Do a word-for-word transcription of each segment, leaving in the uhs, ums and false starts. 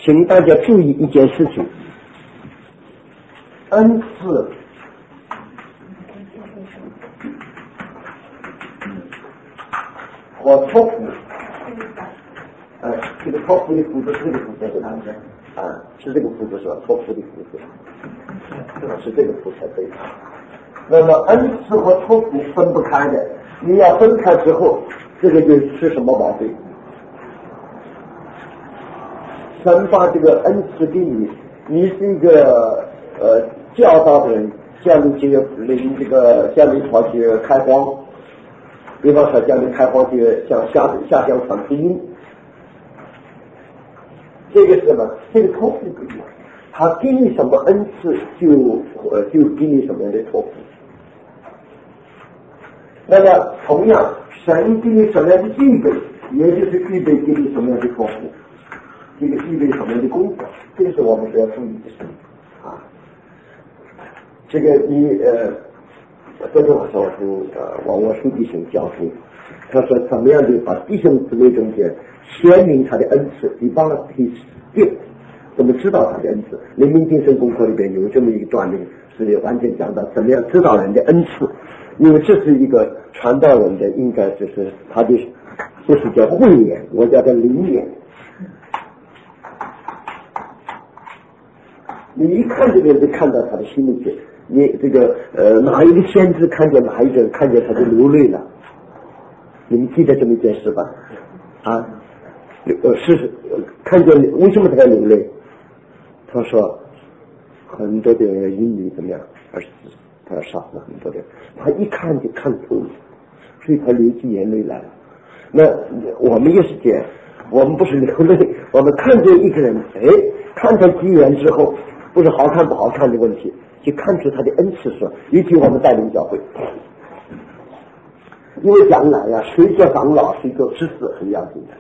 请大家注意一件事情，恩赐和托付，呃，这个托付的副词是这个副词是哪个？啊，是这个副词是吧？托付的副词，是这个副词对。那么恩赐和托付分不开的，你要分开之后，这个就是什么毛病？神把这个恩赐给你，你是一个呃教导的人，叫你这个领这个叫你跑去开荒，比方说叫你开荒去向下下乡传福音，这个是什么？这个托付不一样，他给你什么恩赐就呃就给你什么样的托付。那么同样，神给你什么样的预备，也就是预备给你什么样的托付。这个预备什么样的功课，这是我们需要注意的事啊。这个你呃，昨天晚上我从呃网络书弟兄教书，他说怎么样的把弟兄姊妹中间显明他的恩赐，你帮他提定怎么知道他的恩赐。灵命定神功课里边有这么一个段落，是完全讲到怎么样知道人的恩赐，因为这是一个传道人的，应该就是他的不是叫慧眼，我叫他灵眼。你一看这个人就看到他的心里去，你这个呃哪一个先知看见哪一个人看见他就流泪了，你们记得这么一件事吧？啊，呃是看见为什么他要流泪？他说很多的淫女怎么样，而是他要杀死很多的人，他一看就看透了，所以他流起眼泪来了。那我们也是这样，我们不是流泪，我们看见一个人，哎，看他几眼之后。不是好看不好看的问题，就看出他的恩赐是，尤其我们带领教会，因为将来呀、啊，谁做长老，谁做执事很要紧的。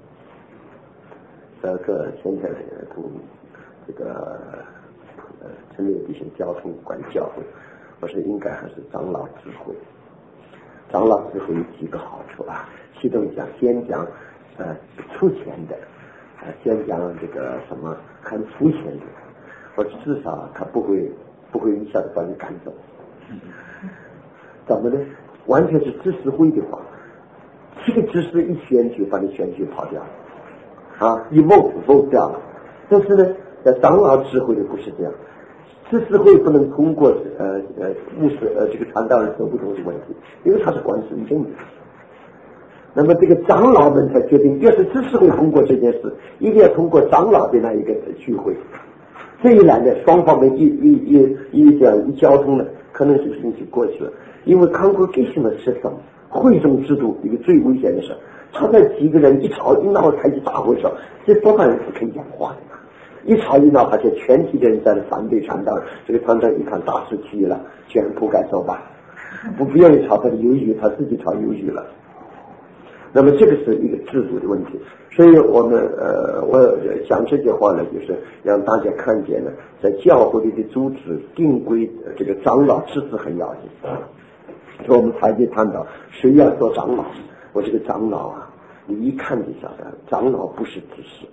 这个现在同这个呃陈列弟兄交通管教会，我说应该还是长老智慧。长老智慧有几个好处啊？其中讲先讲呃出钱的，呃先讲这个什么很粗浅的。或者至少他不会不会一下子把你赶走，怎么呢？完全是知识会的话，这个知识一选举把你选举跑掉了啊，一vote vote掉了。但是呢，在长老智慧的不是这样，知识会不能通过呃呃牧师呃这个传道人走不通的问题，因为他是管神经的。那么这个长老们才决定，要是知识会通过这件事，一定要通过长老的那一个聚会。这一来呢，双方面一一一一讲一交通呢，可能是事情就过去了。因为 congregation 的 system 会众制度一个最危险的事，他在几个人一吵一闹开始大会上，这多半人不可以讲话的。一吵一闹，而且全体的人在那反对传道，这个传道一看大势去了，全铺盖走吧，不不愿意吵他的犹豫，他自己吵犹豫了。那么这个是一个制度的问题，所以我们呃，我讲这些话呢，就是让大家看见呢，在教会里的组织定规，这个长老知识很要紧。所以我们才去谈到谁要做长老，我这个长老啊，你一看就晓得，长老不是知识，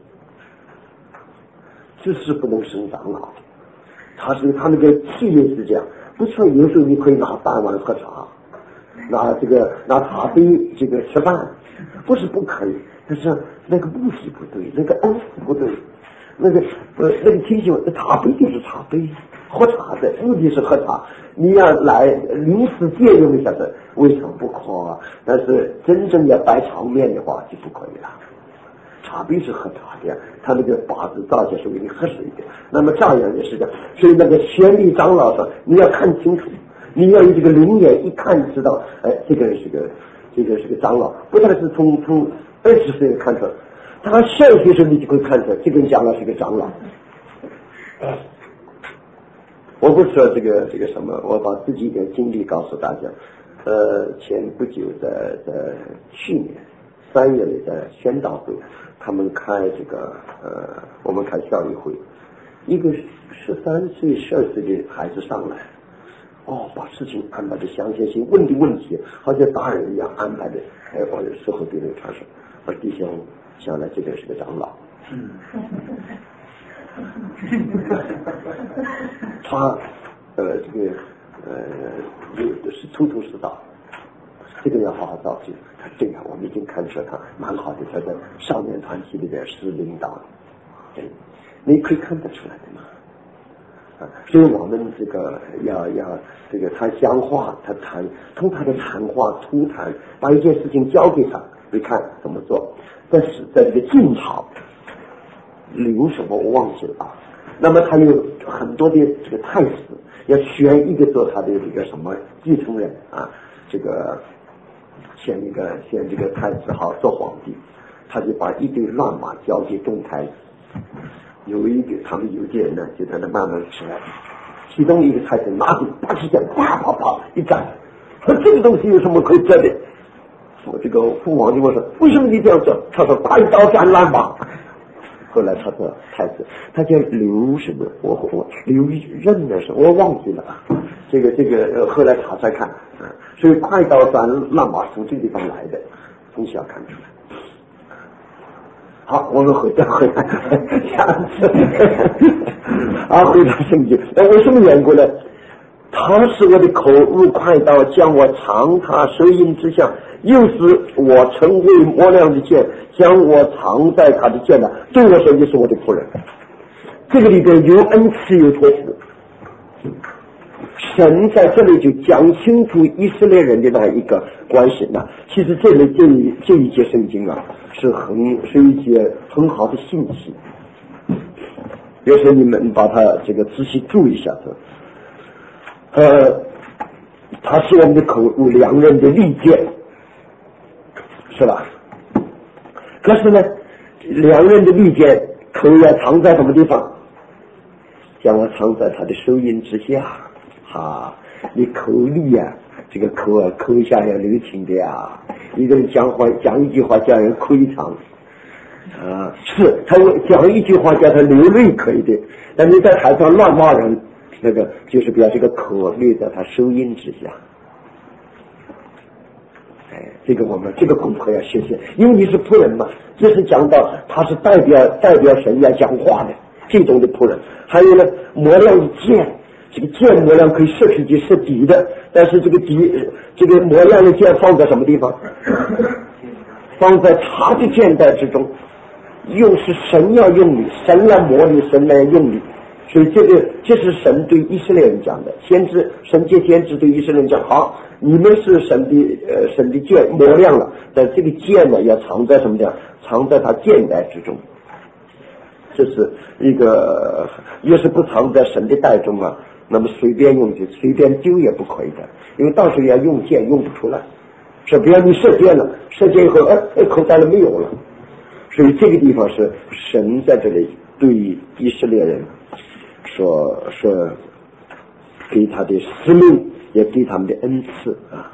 知识不能生长老，他是他那个企业是这样，不错，有时候你可以拿饭碗喝茶。拿这个拿茶杯这个吃饭，不是不可以，但是那个目的不对，那个恩赐不对，那个呃那个提醒，茶杯就是茶杯，喝茶的目的是喝茶，你要来临时借用一下子，为什么不可啊？但是真正要摆场面的话就不可以了。茶杯是喝茶的，他那个把子造起来是为你喝水的，那么这样也是这样，所以那个玄理长老说，你要看清楚。你要有这个灵眼，一看知道，哎，这个人是个，这个是个长老，不但是从从二十岁看出来，他上学时你就会看出来，这个人长老是个长老。我不说这个这个什么，我把自己的经历告诉大家。呃，前不久在在去年三月里在宣道会，他们开这个呃，我们开校友会，一个十三岁、十二岁的孩子上来。哦，把事情安排的详细性，问的问题好像大人一样安排的。哎，我事后对那个传说，我弟兄想来这个是个长老。嗯， 他呃这个呃是头头是道，这个要好好照顾。对呀，我们已经看出他蛮好的，他在少年团体里边是领导，对，你可以看得出来的嘛。所以我们这个要要这个他讲话，他谈，从他的谈话图谈，把一件事情交给他，你看怎么做。但是在这个晋朝，刘什么我忘记了啊。那么他有很多的这个太子，要选一个做他的这个什么继承人啊，这个选一个选这个太子好做皇帝，他就把一堆乱马交给众太子。有一个他们有些人呢，就在那慢慢吃，其中一个太子拿着八十剑，啪啪啪一斩，说这个东西有什么可以折的？我这个父王就问说，为什么你这样做？他说打一刀斩乱马。后来他说太子，他叫刘什么？我我刘任的是我忘记了啊。这个这个呃，后来查查看啊，所以快刀斩乱马从这个地方来的，从小看出来。好，我们回到回来，下次啊，回到圣经。那为什么缘故呢？他是我的口如快刀，将我藏他手印之下，又是我成为磨亮的剑，将我藏在他的剑呢。对我说，你是我的仆人。这个里边有恩赐有托付。神在这里就讲清楚以色列人的那一个关系呢。其实这里这一这一节圣经啊，是很是一节很好的信息。要是你们把它这个仔细注意一下子，呃，它是我们的口入良人的利剑，是吧？可是呢，良人的利剑口要藏在什么地方？将我藏在他的手印之下。啊，你口力啊，这个口啊，口下要留情的呀。一个人讲话讲一句话叫人窥藏，啊，是他讲一句话叫他流泪可以的，但你在台上乱骂人，那个就是表这个口略在他收音之下。哎，这个我们这个功课要学习，因为你是仆人嘛，这是讲到他是代表代表神要讲话的这种的仆人。还有呢，磨亮的剑。这个剑磨亮可以射出去射敌的，但是这个敌这个磨亮的剑放在什么地方？放在他的剑带之中，又是神要用你，神来磨你，神来用你。所以这个这是神对以色列人讲的，先知神借先知对以色列人讲，好，你们是神的呃神的剑磨亮了，但这个剑呢要藏在什么地方？藏在他剑带之中。这是一个，要是不藏在神的带中啊，那么随便用就随便丢也不可以的，因为到时候要用剑用不出来。是比如你射箭了，射箭以后，哎，口袋里没有了。所以这个地方是神在这里对以色列人说说给他的使命，也给他们的恩赐啊。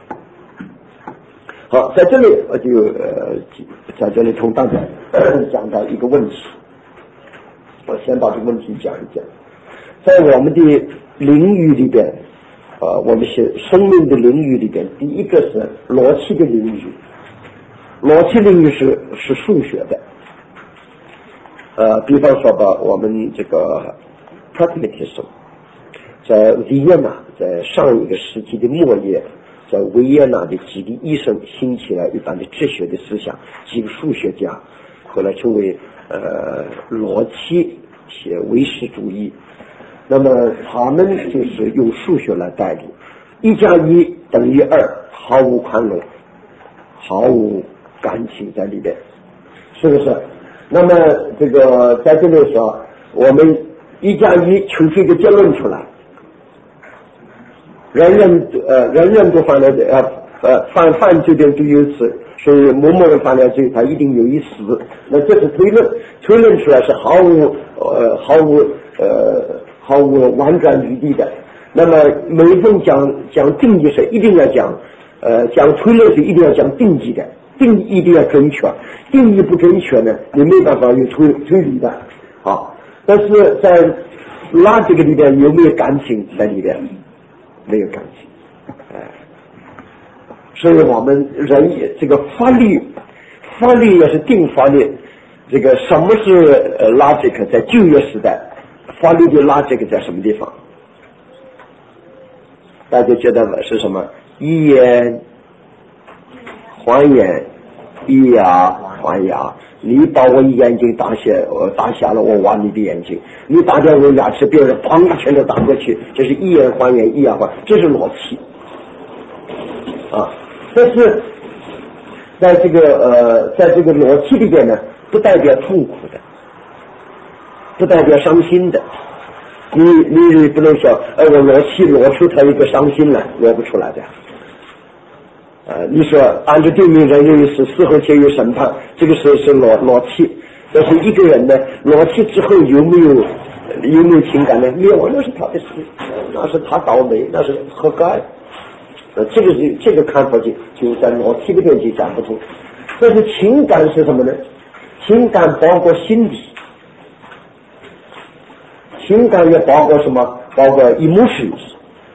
好，在这里我就呃在这里同大家讲到一个问题。我先把这个问题讲一讲，在我们的领域里边，啊、呃，我们是生命的领域里边，第一个是逻辑的领域，逻辑领域是是数学的，呃，比方说吧，我们这个 pragmatism 在维也纳，在上一个世纪的末叶，在维也纳的几个医生兴起了一般的哲学的思想，几个数学家后来成为呃逻辑写唯识主义。那么他们就是用数学来代理，一加一等于二，毫无宽容，毫无感情在里边，是不是？那么这个在这里说，我们一加一求出一个结论出来，人人呃人人都犯了呃呃犯犯罪的都有死，所以某某人犯了罪，他一定有一死。那这是推论，推论出来是毫无呃毫无呃毫无婉转余地的。那么每逢讲讲定义时，一定要讲呃讲推论时一定要讲定义的，定义一定要准确，定义不准确呢，你没办法有推推理的啊。但是在拉这个里边有没有感情在里边？没有感情，哎、呃，所以我们人这个法律，法律也是定法律。这个什么是呃 logic？ 在旧约时代， 法律的拉这个在什么地方？大家觉得是什么？以眼还眼，以牙还牙。你把我眼睛打瞎，我打瞎了，我挖你的眼睛；你打掉我牙齿，别人砰一拳头打过去，这是以眼还眼，以牙还，这是逻辑啊。但是在这个呃，在这个逻辑里边呢，不代表痛苦的，不代表伤心的。你你不能说，呃，我逻辑逻出他一个伤心来，逻不出来的。呃，你说按照定命人有一事，事后且有审判，这个是是逻逻辑。但是一个人呢，逻辑之后有没有有没有情感呢？有，那是他的事，那是他倒霉，那是活该。呃，这个是这个看法就就在逻辑里面就讲不通。但是情感是什么呢？情感包括心理，情感也包括什么？包括 emotions。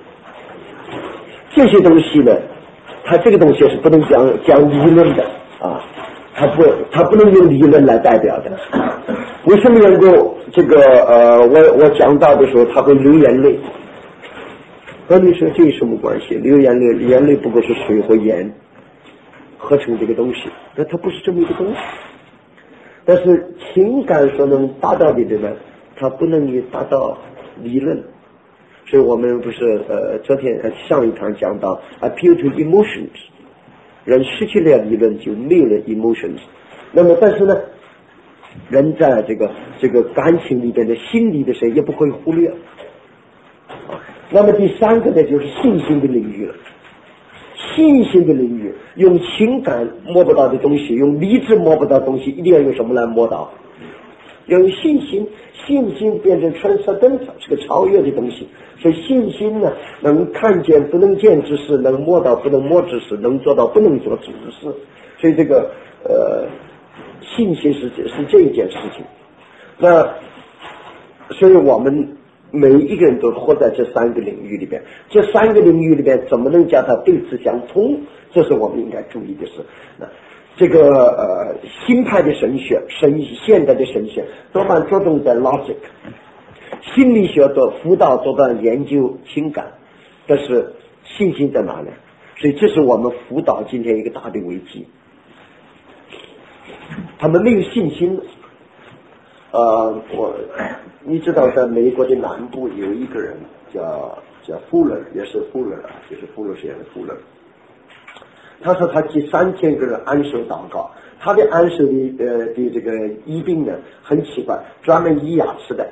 这些东西呢，它这个东西是不能讲讲理论的啊，它不它不能用理论来代表的。为什么能够这个呃，我我讲到的时候，他会流眼泪？那你说这有什么关系？流眼泪，眼泪不过是水和盐合成这个东西，那它不是这么一个东西。但是情感所能达到的呢，它不能达到理论。所以我们不是呃昨天呃上一堂讲到 appeal to emotions， 人失去了理论就没有了 emotions。那么但是呢，人在这个这个感情里边的心理的事也不会忽略。那么第三个呢，就是信心的领域了。信心的领域，用情感摸不到的东西，用理智摸不到的东西，一定要用什么来摸到？要用信心。信心变成 transcendental， 是个超越的东西。所以信心呢，能看见不能见之事，能摸到不能摸之事，能做到不能做之事。所以这个呃，信心是是这一件事情。那所以我们每一个人都活在这三个领域里边，这三个领域里边怎么能将它对此相通？这是我们应该注意的事。那这个呃新派的神学，神现代的神学多半着重在 logic， 心理学的辅导多半研究情感，但是信心在哪呢？所以这是我们辅导今天一个大的危机。他们没有信心。呃，我你知道，在美国的南部有一个人叫叫富勒，也是富勒啊，就是富勒实验的富勒。他说他接三千个人安守祷告，他的安守的呃的这个医病呢很奇怪，专门医牙齿的。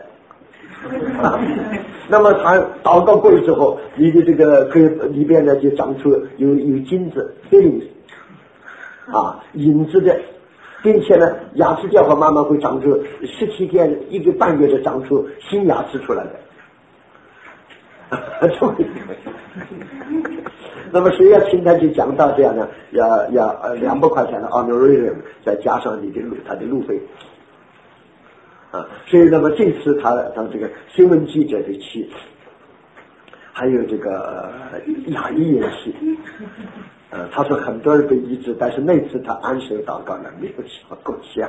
那么他祷告过之后，你的这个里边呢就长出有有金子 fillings 啊银子的，并且呢牙齿掉后慢慢会长出十七天一个半月就长出新牙齿出来的。那么谁要请他去讲到这样呢？要要呃两百块钱的 honorarium， 再加上你的路他的路费啊。所以那么这次他他这个新闻记者的去，还有这个呃牙医也去，呃他说很多人被医治，但是那次他安守祷告呢没有什么功效。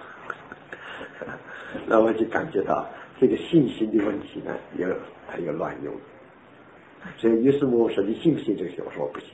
那我就感觉到这个信心的问题呢也还有乱用。所以于是我说你信不信这个事？我说我不信。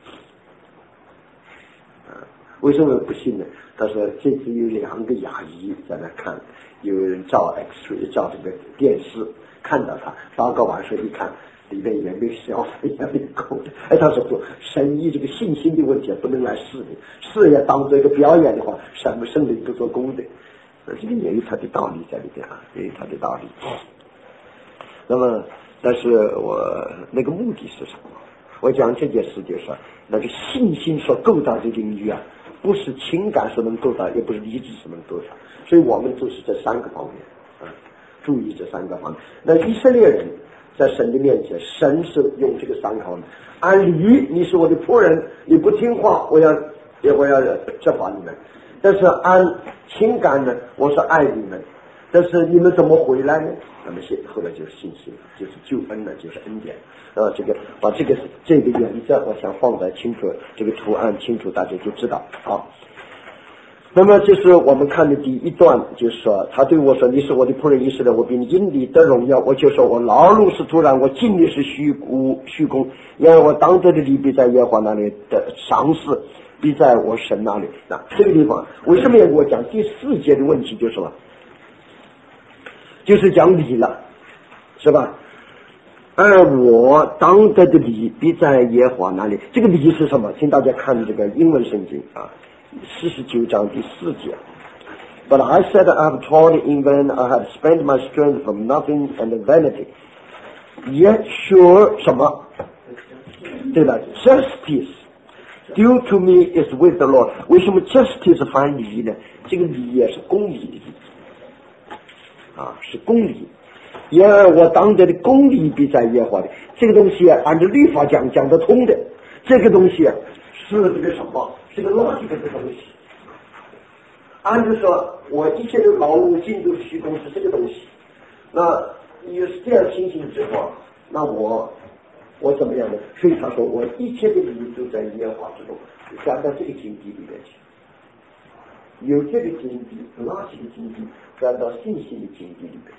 啊，为什么不信呢？他说这次有两个牙医在那看，有人照 X-ray 照这个电视，看到他祷告完说一看里面也没有消费也没有空的。哎，他说不，神医这个信心的问题不能来试的，试也当做一个表演的话，什么圣灵不做工的。这个也有他的道理在里边啊，也有他的道理。那么但是我那个目的是什么？我讲这件事就是那个信心所构造的领域啊，不是情感所能构造，也不是理智所能构造，所以我们就是这三个方面啊，注意这三个方面。那以色列人在神的面前，神是用这个三个方面。按理你是我的仆人，你不听话，我要我要责罚你们。但是按情感呢，我是爱你们。但是你们怎么回来呢？那么现后来就是信心，就是救恩呢，就是恩典。呃，这个把这个这个原则，我想放在清楚这个图案清楚，大家就知道。好， 那么这是我们看的第一段，就是说他对我说，你是我的仆人以色列，我比你因你的荣耀，我就说我劳碌是突然，我尽力是虚无虚空，因为我当得的利比在耶和华那里的赏赐必在我神那里。那这个地方为什么要给我讲第四节的问题，就是什么？就是讲理了，是吧？而我当得的理必在耶和华那里。这个理是什么？请大家看这个英文圣经啊，四十九章第四节。But I said I have toiled in vain, I have spent my strength for nothing and vanity. Yet sure 什么？对吧 ？Justice due to me is with the Lord。为什么 justice 翻理呢？这个理也是公理的理啊，是公理。因而我当得的公理必在耶和华的。这个东西啊，按照律法讲讲得通的。这个东西啊，是这个什么？是个逻辑的东西。按照说，我一切的劳碌尽都是虚空，是这个东西。那有这样情形之后，那我我怎么样呢？所以他说，我一切的理都在耶和华之中，转到这个经济里面去。有这个经济，垃圾的经济，转到信心的经济里面。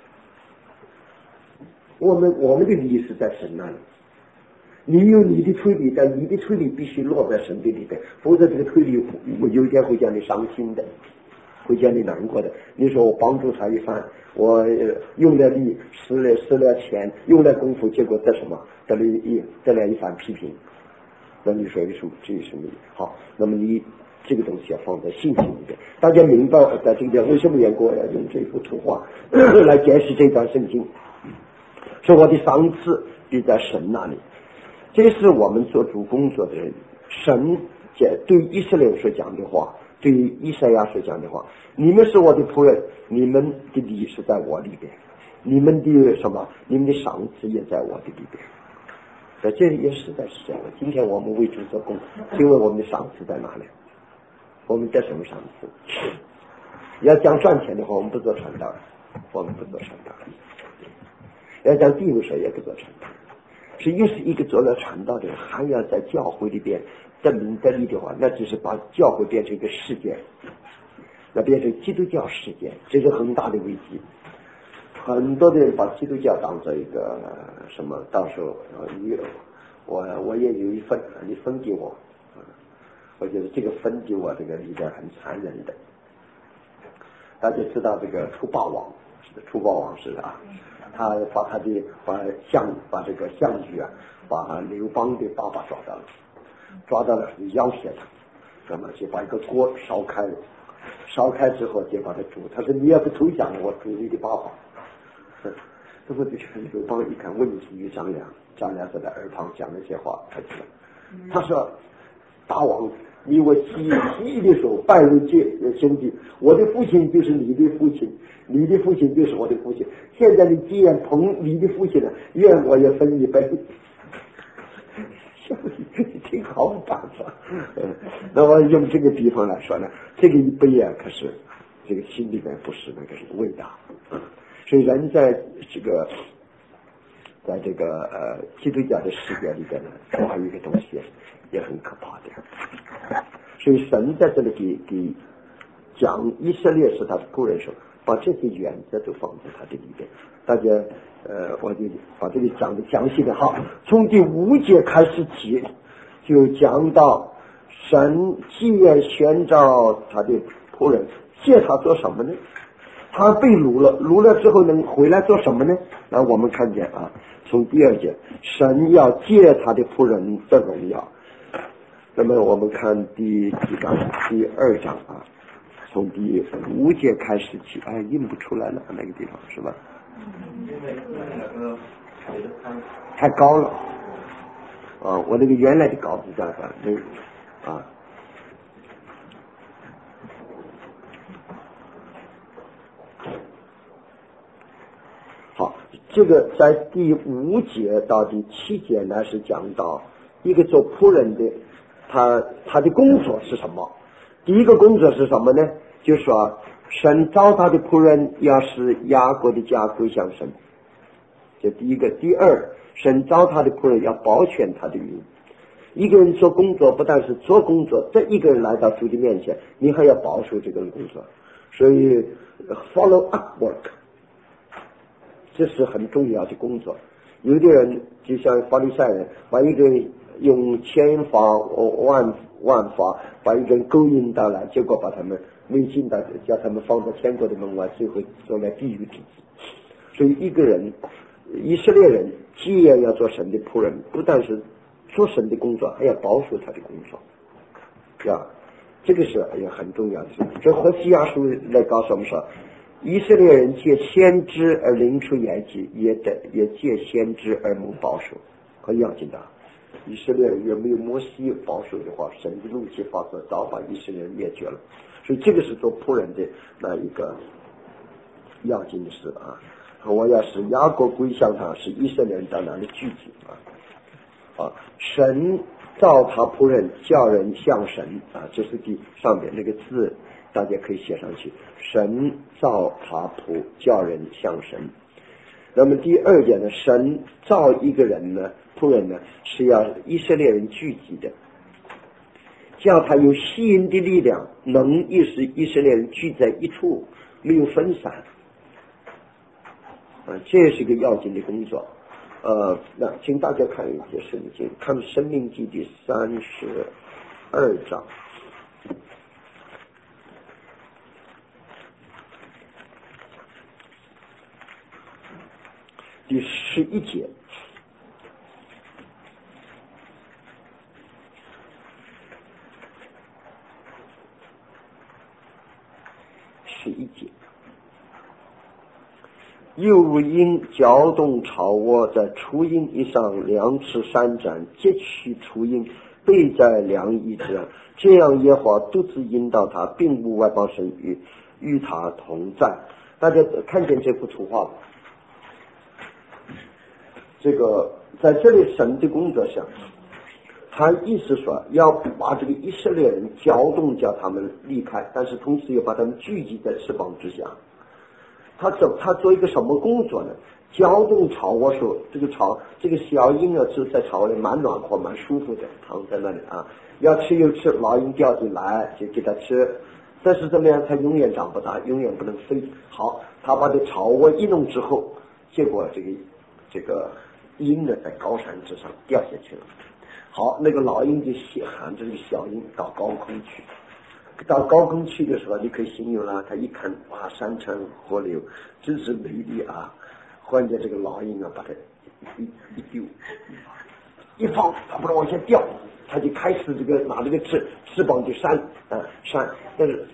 我们我们的理是在神那里，你有你的推理，但你的推理必须落在神的里边，否则这个推理我有一天会叫你伤心的，会叫你难过的。你说我帮助他一番，我用了力，使了使了钱，用了功夫，结果得什么？得了一得了一番批评。那你说有什么？这有什么？好，那么你这个东西要放在信心里边。大家明白在这个地方为什么严国要用这幅图画来解释这段圣经？说我的赏赐必在神那里，这是我们做主工作的人，神对以色列所讲的话，对以赛亚所讲的话，你们是我的仆人，你们的理是在我里边，你们的什么？你们的赏赐也在我的里边。在这里也实在是这样的。今天我们为主做工，请问我们的赏赐在哪里？我们得什么赏赐？要讲赚钱的话，我们不做传道，我们不做传道。要讲地位说也不做传道，是又是一个做了传道的人，还要在教会里边得名得利的话，那只是把教会变成一个事件，那变成基督教事件，这是很大的危机。很多的人把基督教当做一个什么，到时候你我我也有一份，你分给我，我觉得这个分给我这个里边很残忍的。大家知道这个除暴王，除暴王是啊。他把他的把项把这个项羽啊，把刘邦的爸爸抓到了，抓到了要挟他，那么就把一个锅烧开了，烧开之后就把他煮。他说你要不投降，我煮你的爸爸。那么这个刘邦一看问题与张良，张良在他耳旁讲了些话，他知道。他说大王，你我起义的时候拜为戒兄弟，我的父亲就是你的父亲，你的父亲就是我的父亲。现在你既然同你的父亲了，愿我也分一杯。挺好办法。那我用这个地方来说呢，这个一杯啊，可是这个心里面不是那个什么味道。所以人在这个在这个呃基督教的世界里边呢，还有一个东西也很可怕的。所以神在这里给给讲以色列是他的仆人时候，把这些原则都放在他的里边。大家呃，我就把这里讲的详细的好，从第五节开始起，就讲到神既然宣召他的仆人，借他做什么呢？他被掳了，掳了之后能回来做什么呢？那我们看见啊，从第二节，神要借他的仆人的荣耀。那么我们看第几章？第二章啊，从第五节开始起，哎，印不出来了，那个地方是吧？太高了啊！我那个原来的稿子这样子啊。好，这个在第五节到第七节呢是讲到一个做仆人的，他他的工作是什么？第一个工作是什么呢？就是说神召他的仆人要使雅各的家归向神，这第一个。第二，神召他的仆人要保全他的名， 一个人做工作，不但是做工作，这一个人来到主的面前，你还要保守这个工作，所以 follow up work 这是很重要的工作。有的人就像法利赛人，把一个人用千法万万法把一个人勾引到来，结果把他们违禁到，叫他们放在天国的门外，最后做了地狱之子。所以一个人，以色列人既然要做神的仆人，不但是做神的工作，还要保守他的工作，是吧？这个是也很重要的。这何西阿书来告诉我们说，以色列人借先知而领出埃及，也得也借先知而蒙保守，很要紧的。以色列人若没有摩西保守的话，神的怒气发作，早把以色列人灭绝了。所以这个是做仆人的那一个要紧的事啊。我要使雅各归向他，使以色列人到那里聚集啊啊！神造他仆人，叫人像神啊，这是第上边那个字，大家可以写上去。神造他仆，叫人像神。那么第二点呢，神造一个人呢，仆人呢，是要以色列人聚集的，叫他有吸引的力量，能意使以色列人聚在一处，没有分散。啊，这是一个要紧的工作。呃，那请大家看一些圣经，看《申命记》第三十二章第十一节。十一节。又因搅动朝窝，在雏鹰以上两尺三斩，截取雏鹰，背在两翼之上，这样耶和华独自引导他，并无外邦神与与他同在。大家看见这幅图画，这个在这里神的工作上，他意思说要把这个以色列人搅动，叫他们离开，但是同时又把他们聚集在翅膀之下。他做他做一个什么工作呢？搅动巢窝时候，这个巢这个小鹰啊是在巢里蛮暖和蛮舒服的，躺在那里啊，要吃就吃，老鹰掉进来就给它吃，但是怎么样，它永远长不大，永远不能飞。好，他把这巢窝一弄之后，结果这个这个鹰呢在高山之上掉下去了。好，那个老鹰就喊着这个小鹰到高空去。到高空去的时候，你可以形容了，他一看，哇，山川河流真是美丽啊！换着这个老鹰啊，把它一一丢，一放，它不能往下掉，他就开始这个拿这个翅翅膀就扇啊扇，但是，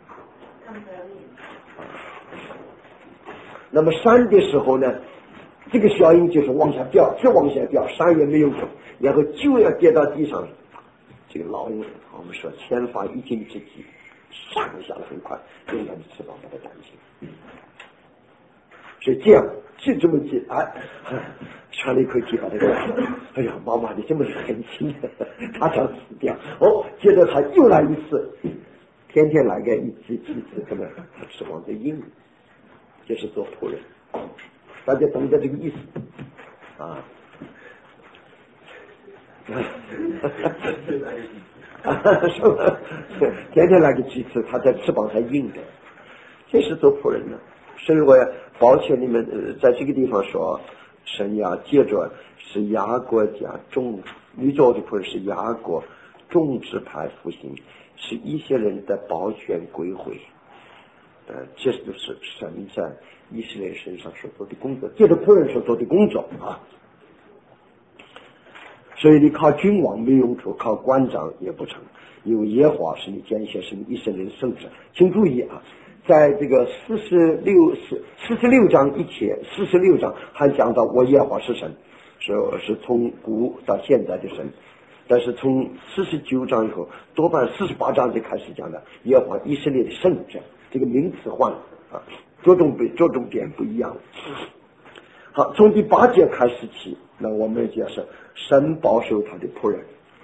那么扇的时候呢，这个小鹰就是往下掉，再往下掉，扇也没有用，然后就要跌到地上。这个老鹰，我们说千发一尽之际，上下的很快，用它的翅膀把它弹起。所以这样就这么近，哎，喘了一口气把这个，哎呀，妈妈你这么狠心，他想死掉。哦，接着他又来一次，天天来个一次几次，可能他翅膀在硬，这是做仆人，大家懂得这个意思啊。是吧？天天来个几次，他在翅膀上硬的，这是做仆人的。所以我要抱歉你们，呃，在这个地方说，神要借着是雅各家众，你做的仆人是雅各众支派复兴，是一些人的保全归回。呃，这就是神在以色列身上所做的工作，借着仆人所做的工作啊。所以你靠君王没用处，靠官长也不成，因为耶和华是你拣选，是你以色列的圣者。请注意啊，在这个四十六四四十六章以前，四十六章还讲到我耶和华是神，是是从古到现在的神。但是从四十九章以后，多半四十八章就开始讲的耶和华以色列的圣者，这个名词换了啊，着重点着重点不一样。好，从第八节开始起，那我们解释神保守他的仆人，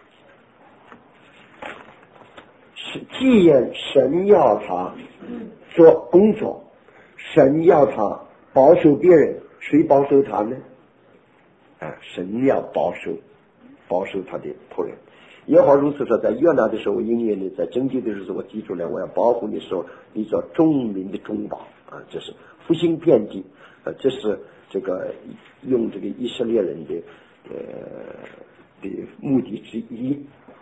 是既然神要他做工作，神要他保守别人，谁保守他呢？啊，神要保守保守他的仆人， 耶和华如此说，在约拿的时候我应允你，在征集的时候我记住了，我要保护你的时候，你做众民的中保啊，这是复兴遍地啊，这是这个用这个以色列人的呃的目的之一。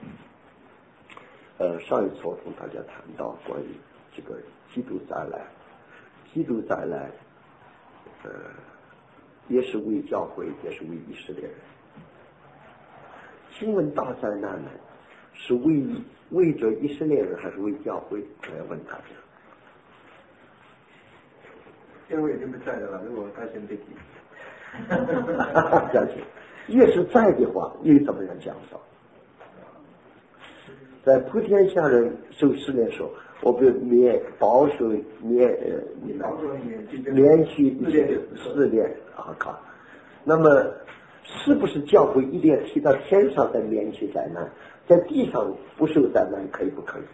呃，上一次我同大家谈到关于这个基督再来，基督再来，呃，也是为教会，也是为以色列人。请问大灾难呢，是为为着以色列人还是为教会？我要问大家。 因为已经不在了，如果他先被提， 了解。越是在的话，越怎么样讲到？在普天下人受试炼的时候，我被免保守免呃连续试炼啊靠。那么是不是教会一定要提到天上再免去灾难，在地上不受灾难可以不可以？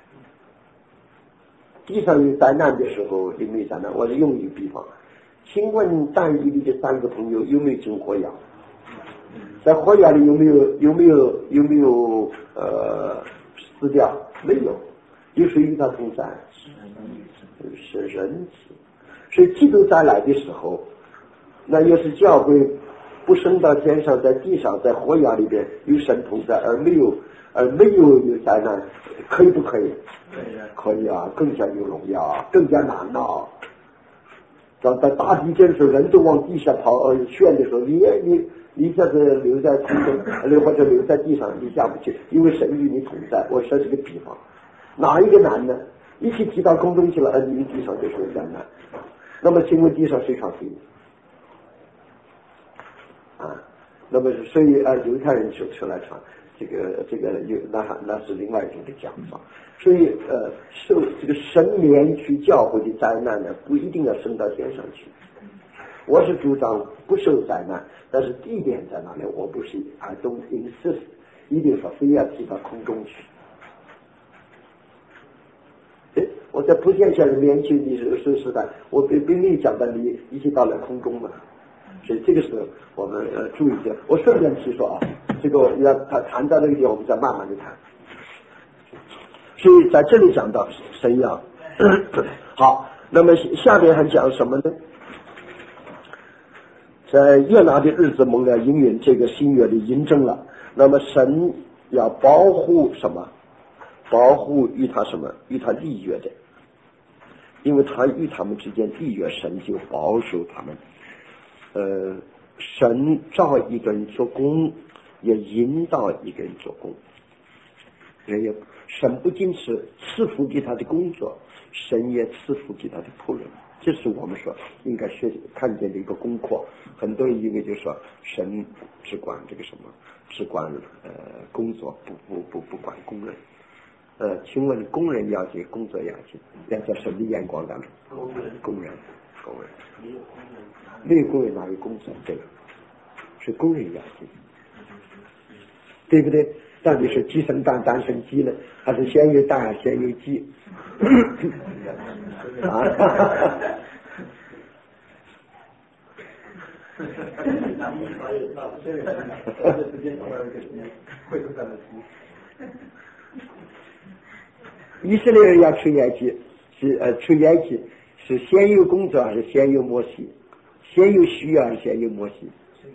地上有灾难的时候有没有灾难？我是用一个比方，请问但以理的三个朋友有没有进火窑？在火窑里有没有有没有有没有呃死掉？没有。有谁与他同在？是人子。所以基督再来的时候，那要是教会不升到天上，在地上，在火窑里边有神同在，而没有而没有有灾难，可以不可以？可以啊，更加有荣耀啊，更加难啊。当在大地震的时候，人都往地下跑，呃，旋的时候，你你你现在留在空中，或者留在地上，你下不去，因为神与你同在。我说这个比方，哪一个难呢？一起提到空中去了，而你地上就是有灾难。那么请问地上谁传福音？啊，那么所以啊，犹太人就出来传这个这个有那那是另外一种的讲法。所以呃，受这个神免去教会的灾难呢，不一定要升到天上去。我是主张不受灾难，但是地点在哪里？我不是 I don't insist， 一定说非要提到空中去。哎，我在普天下人免去你是时代，我并并没有讲到你一起到了空中嘛。所以这个时候我们呃注意一下。我顺便提说啊，这个要谈谈到那个地方，我们再慢慢的谈。所以在这里讲到神要好，那么下边还讲什么呢？在约拿的日子蒙了应允这个新约的印证了。那么神要保护什么？保护与他什么？与他立约的，因为他与他们之间立约，神就保守他们。呃，神召一个人做工，也引导一个人做工。人也神不仅是赐福给他的工作，神也赐福给他的仆人。这是我们说应该学看见的一个功课。很多人以为就说神只管这个什么，只管呃工作，不不不不管工人。呃，请问工人要紧，工作要紧，要在什么眼光当中？工人，工人，工人，没有工人哪有工作？对吧？是工人要紧，对不对？到底是鸡生蛋，蛋生鸡呢，还是先有蛋，先有鸡？啊！以色列人要出埃及，是呃出埃及是先有工作还是先有摩西？先有需要还是先有摩西？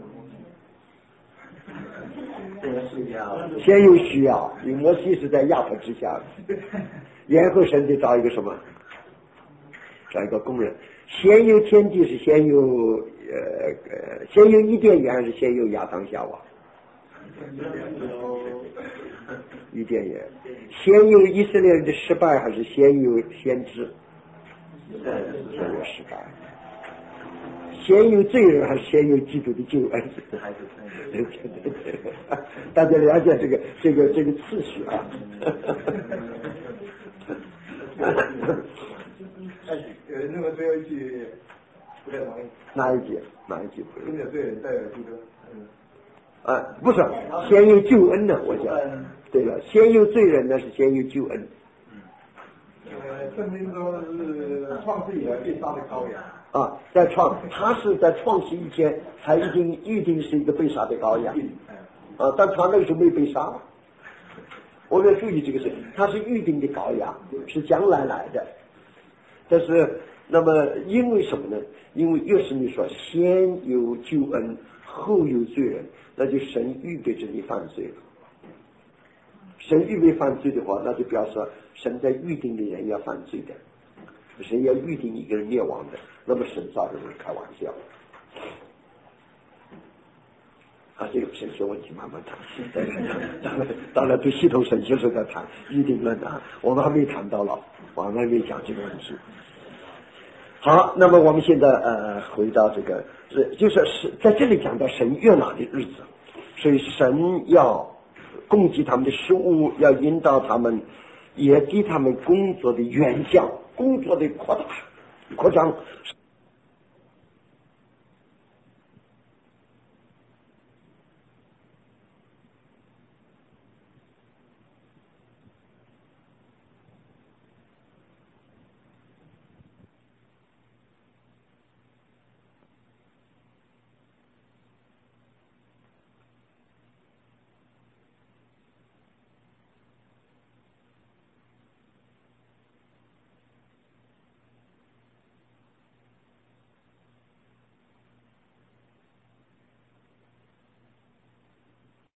先有需要，因为摩西是在压迫之下的，然后神就找一个什么？找一个工人。先有天地是先有呃呃先有伊甸园还是先有亚当夏娃？伊甸园。先有以色列人的失败还是先有先知？先有失败。先有罪人还是先有基督的救恩？对对对，大家了解这个这个这个次序啊。 呃，那么最后一句不太同意。 哪一句？哪一句？ 先有罪人，再有基督。嗯。 啊，不是，先有救恩呢，我讲。对了，先有罪人呢是先有救恩。 呃，圣经说是创世以来被杀的羔羊。 啊，在创，他是在创世以前，他已经预定是一个被杀的羔羊。啊，但他那个时候没被杀， 我们要注意这个事，它是预定的羔羊，是将来来的。但是，那么因为什么呢？因为约瑟你说先有救恩，后有罪人，那就神预备着你犯罪了。神预备犯罪的话，那就表示神在预定的人要犯罪的，神要预定一个人灭亡的，那么神造人会开玩笑。啊，这个神学问题慢慢谈，当然当然对系统神学是在谈预定论啊，我们还没谈到了，我们还没讲这个问题。好，那么我们现在呃回到这个，是就是是在这里讲到神悦纳的日子，所以神要供给他们的食物，要引导他们，也给他们工作的原教，工作的扩大扩张。